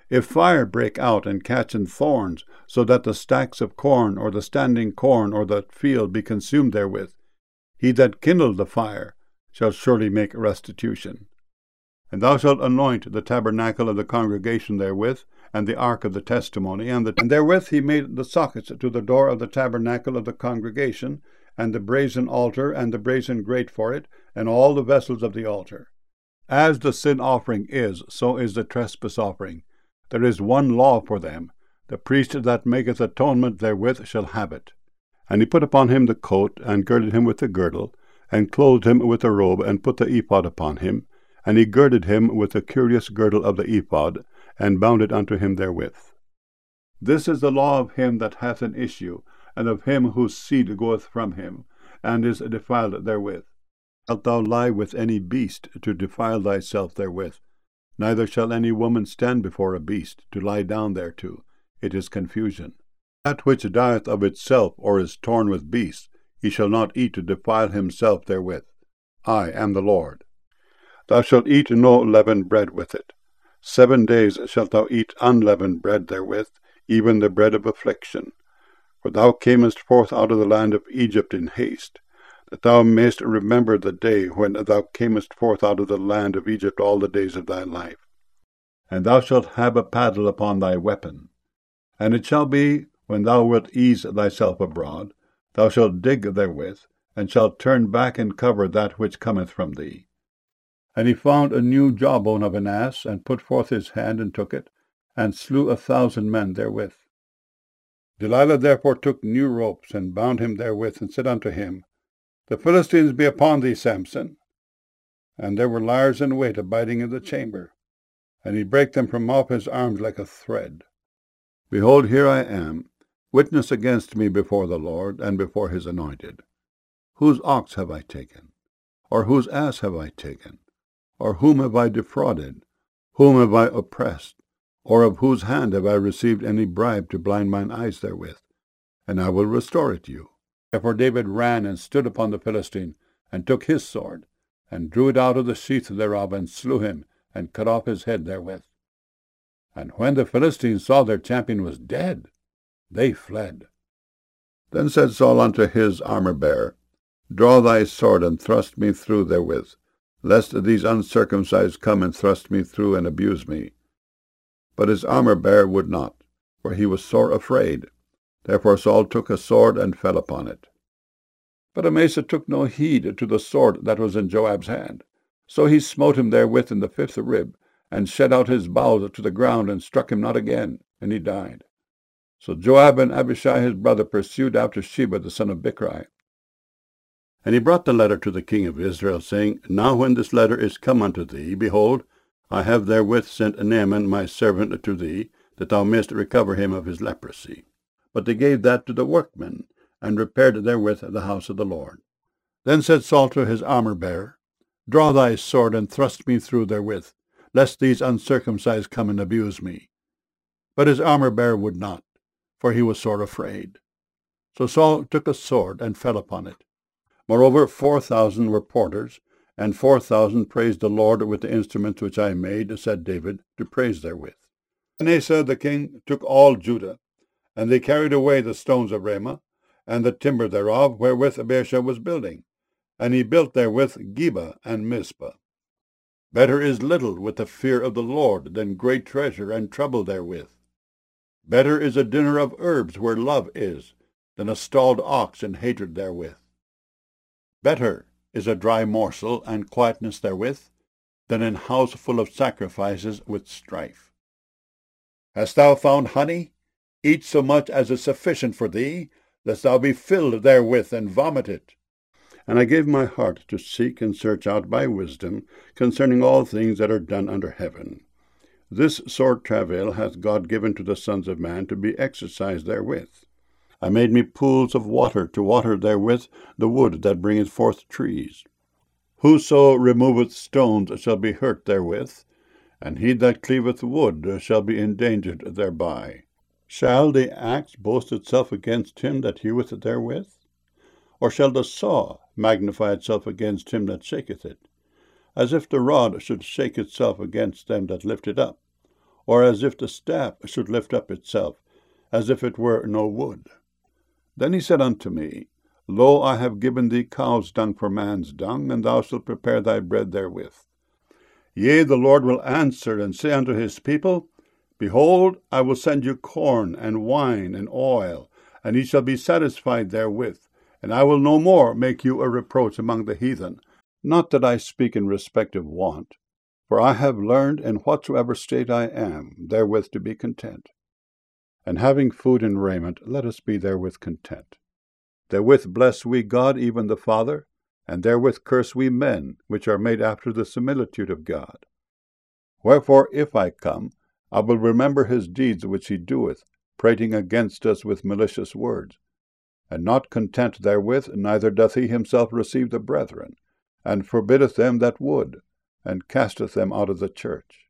If fire break out and catch in thorns, so that the stacks of corn or the standing corn or the field be consumed therewith, he that kindled the fire shall surely make restitution. And thou shalt anoint the tabernacle of the congregation therewith, and the ark of the testimony, and therewith he made the sockets to the door of the tabernacle of the congregation, and the brazen altar, and the brazen grate for it, and all the vessels of the altar. As the sin offering is, so is the trespass offering. There is one law for them. The priest that maketh atonement therewith shall have it. And he put upon him the coat, and girded him with the girdle, and clothed him with a robe, and put the ephod upon him. And he girded him with the curious girdle of the ephod, and bound it unto him therewith. This is the law of him that hath an issue, and of him whose seed goeth from him, and is defiled therewith. Shalt thou lie with any beast to defile thyself therewith? Neither shall any woman stand before a beast to lie down thereto. It is confusion. That which dieth of itself, or is torn with beasts, he shall not eat to defile himself therewith. I am the Lord. Thou shalt eat no leavened bread with it. 7 days shalt thou eat unleavened bread therewith, even the bread of affliction. For thou camest forth out of the land of Egypt in haste, that thou mayst remember the day when thou camest forth out of the land of Egypt all the days of thy life. And thou shalt have a paddle upon thy weapon. And it shall be, when thou wilt ease thyself abroad, thou shalt dig therewith, and shalt turn back and cover that which cometh from thee. And he found a new jawbone of an ass, and put forth his hand, and took it, and slew 1,000 men therewith. Delilah therefore took new ropes, and bound him therewith, and said unto him, The Philistines be upon thee, Samson. And there were liars in wait abiding in the chamber, and he brake them from off his arms like a thread. Behold, here I am, witness against me before the Lord, and before his anointed. Whose ox have I taken? Or whose ass have I taken? Or whom have I defrauded? Whom have I oppressed? Or of whose hand have I received any bribe to blind mine eyes therewith? And I will restore it you. Therefore David ran and stood upon the Philistine, and took his sword, and drew it out of the sheath thereof, and slew him, and cut off his head therewith. And when the Philistines saw their champion was dead, they fled. Then said Saul unto his armor-bearer, Draw thy sword, and thrust me through therewith, lest these uncircumcised come and thrust me through and abuse me. But his armor-bearer would not, for he was sore afraid. Therefore Saul took a sword and fell upon it. But Amasa took no heed to the sword that was in Joab's hand. So he smote him therewith in the 5th rib, and shed out his bowels to the ground, and struck him not again, and he died. So Joab and Abishai his brother pursued after Sheba the son of Bichri. And he brought the letter to the king of Israel, saying, Now when this letter is come unto thee, behold, I have therewith sent Naaman my servant to thee, that thou mayest recover him of his leprosy. But they gave that to the workmen, and repaired therewith the house of the Lord. Then said Saul to his armor-bearer, Draw thy sword, and thrust me through therewith, lest these uncircumcised come and abuse me. But his armor-bearer would not, for he was sore afraid. So Saul took a sword, and fell upon it. Moreover 4,000 were porters, and 4,000 praised the Lord with the instruments which I made, said David, to praise therewith. And Asa the king took all Judah, and they carried away the stones of Ramah, and the timber thereof, wherewith Baasha was building. And he built therewith Geba and Mizpah. Better is little with the fear of the Lord than great treasure and trouble therewith. Better is a dinner of herbs where love is, than a stalled ox and hatred therewith. Better is a dry morsel and quietness therewith, than an house full of sacrifices with strife. Hast thou found honey? Eat so much as is sufficient for thee, lest thou be filled therewith and vomit it. And I gave my heart to seek and search out by wisdom concerning all things that are done under heaven. This sore travail hath God given to the sons of man to be exercised therewith. I made me pools of water to water therewith the wood that bringeth forth trees. Whoso removeth stones shall be hurt therewith, and he that cleaveth wood shall be endangered thereby. Shall the axe boast itself against him that heweth therewith? Or shall the saw magnify itself against him that shaketh it? As if the rod should shake itself against them that lift it up. or as if the staff should lift up itself, as if it were no wood. Then he said unto me, Lo, I have given thee cow's dung for man's dung, and thou shalt prepare thy bread therewith. Yea, the Lord will answer and say unto his people, Behold, I will send you corn and wine and oil, and ye shall be satisfied therewith, and I will no more make you a reproach among the heathen. Not that I speak in respect of want, for I have learned in whatsoever state I am, therewith to be content. And having food and raiment, let us be therewith content. Therewith bless we God, even the Father, and therewith curse we men, which are made after the similitude of God. Wherefore, if I come, I will remember his deeds which he doeth, prating against us with malicious words. And not content therewith, neither doth he himself receive the brethren, and forbiddeth them that would, and casteth them out of the church.